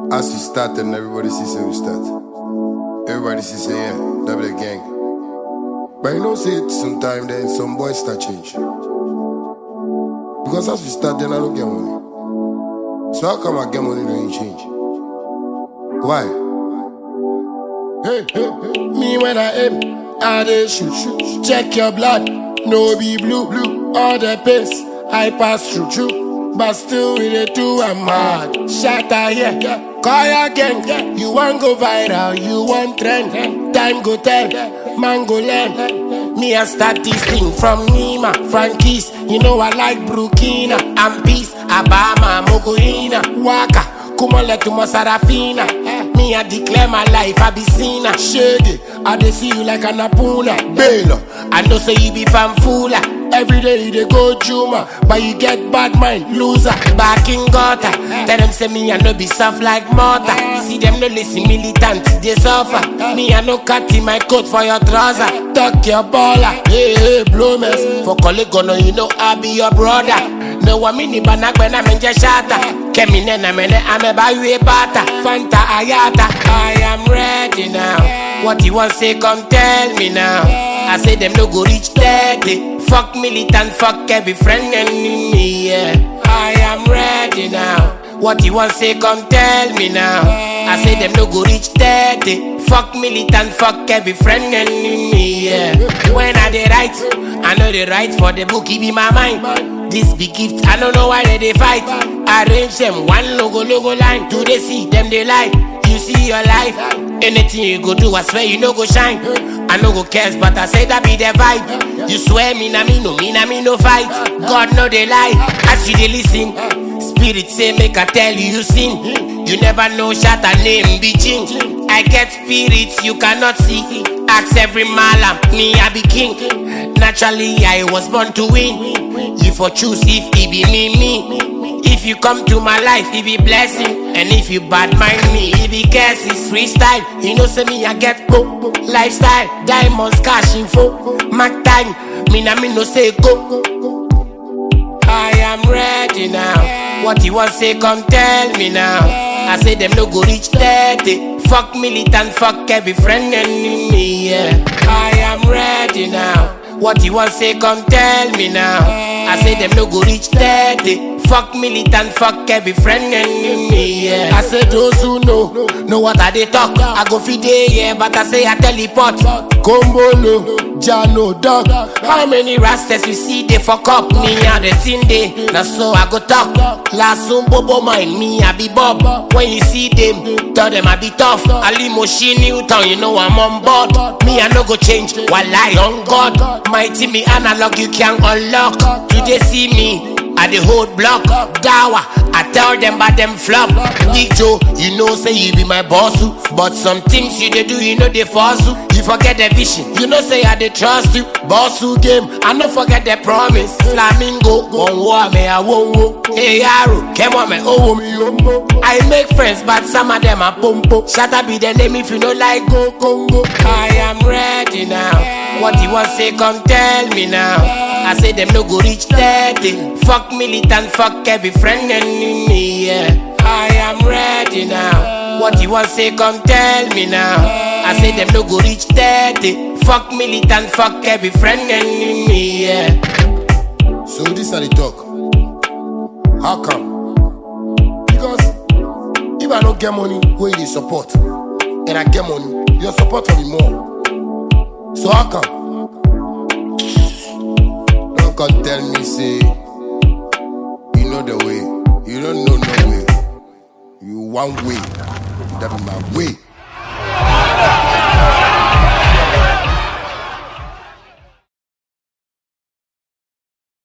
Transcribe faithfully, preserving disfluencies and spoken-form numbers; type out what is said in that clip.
As we start and everybody sees say we start. Everybody sees say yeah, that be the gang. But you know say it sometime then some boys start change. Because as we start then I don't get money. So how come I get money and ain't change? Why? Hey, hey, hey. Me when I aim, I dey shoot, shoot. Check your blood, no be blue, blue. All the pace I pass through, through. But still we dey do I'm mad. Shatter here, yeah. Call your gang, yeah. You want go viral, you want trend. Time go tell, man go learn. Me I start this thing from Nima, Frankies. You know I like Burkina and Peace, Abama, Mogoina, Waka, Kumale to Sarafina. Me I declare my life, I be seen a shady. I dey see you like an apuna, Baylor. I know say you be fanfula. Every day they go Juma, but you get bad mind, loser. Back in gutter, tell them say me I no be soft like mortar. See them no listen militant, they suffer. Me I no cut in my coat for your trouser. Tuck your baller, hey hey blow mess. For colleague no you know I be your brother. No one mini banak when I'm in just shatter. Kemi nena mene ame buy you a bata. Fanta ayata, I am ready now. What you want say come tell me now. I say them no go reach thirty. Fuck militant, fuck every friend and me, yeah. I am ready now. What you want say come tell me now. I say them no go reach thirty. Fuck militant, fuck every friend and me, yeah. When I dey write, I know they write for the book, it be my mind. This big gift, I don't know why they, they fight. Arrange them one logo, logo line. Do they see them they lie? You see your life. Anything you go do, I swear you no go shine. I no go cares, but I say that be the vibe. You swear me na me no, me na me no fight. God know they lie, as you they listen. Spirit say make I tell you you sin. You never know shatter name be change. I get spirits you cannot see. Ask every malam, me I be king. Naturally I was born to win. You for choose if it be me, me. If you come to my life, it be blessing. And if you bad mind me, it be curse, it's freestyle. You know say me I get go, lifestyle. Diamonds, cash info, Mac time. Me na me no say go. I am ready now. What you want say come tell me now. I say them no go reach thirty. Fuck militant, fuck every friend and me, yeah. I am ready now. What you want say come tell me now. I say them no go reach thirty. Fuck militant, fuck every friend and me, yeah. I say those who know, know what I they talk. I go feed day, yeah, but I say I teleport. Combolo, Jano, dog. How many rastas you see they fuck up? Me and the thing day, now so I go talk. Last soon bobo mind me, I be Bob. When you see them, tell them I be tough. Ali Moshi Newton, you know I'm on board. Me I no go change, while I on God. Mighty me analog, you can unlock. Do they see me? I the whole block, Dawa, I tell them but them flop. Big Joe, you know say you be my boss, but some things you they do, you know they force you. You forget the vision, you know say I they trust you. Boss who game, I no forget the promise. Flamingo, one war me I won't wo. Hey Arrow, come on me, oh me oh. I make friends, but some of them are pompo. Shut up be the name if you don't like go Congo. I am ready now. What you want say come tell me now. I say them no go reach thirty. Fuck militant, fuck every friend and me, yeah. I am ready now. What you want say come tell me now. I say them no go reach thirty. Fuck militant, fuck every friend and me, yeah. So this are the talk. How come? Because if I don't get money, where you support? And I get money, your support will be more. So how come? Don't come tell me say you know the way. You don't know no way. You one way. That be my way.